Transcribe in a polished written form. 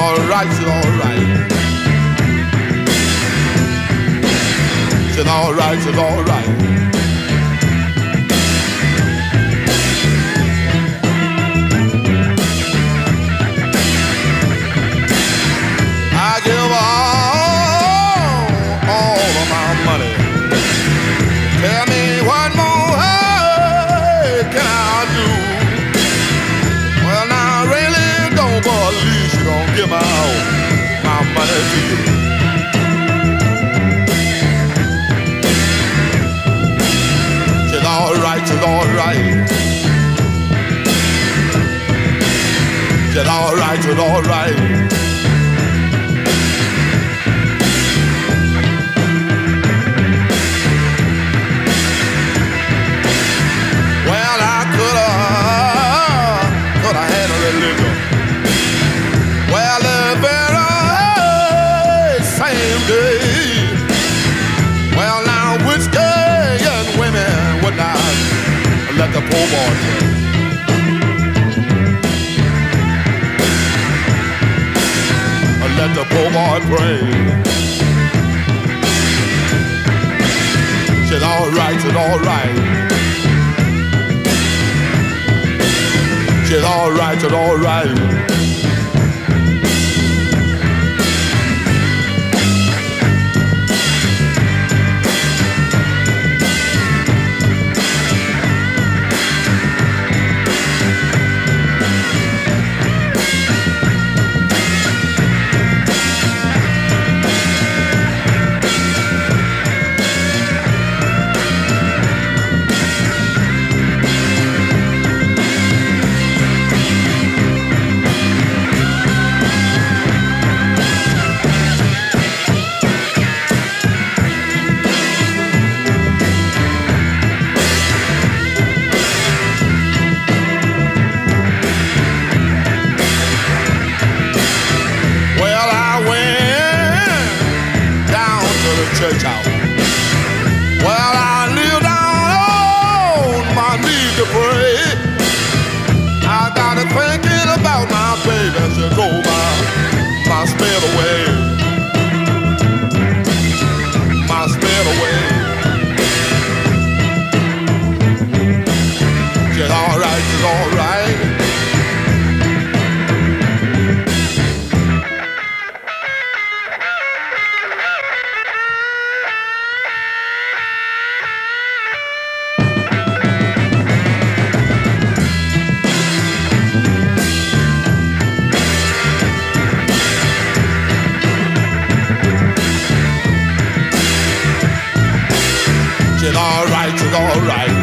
alright, she's alright. She's alright, she's alright. I give her all of my money. Tell me what more can I do? Well, now I really don't believe she gon' give my money to you. She's alright, she's alright. She's alright, she's alright. Let the poor boy pray. Let the poor boy pray. She's alright, she's alright. She's alright, she's alright. Church house. Well, I kneel down on my knees to pray. I got to thinking about my baby. She drove my spell away. My spell away. She's alright, she's alright. She's alright, she's alright.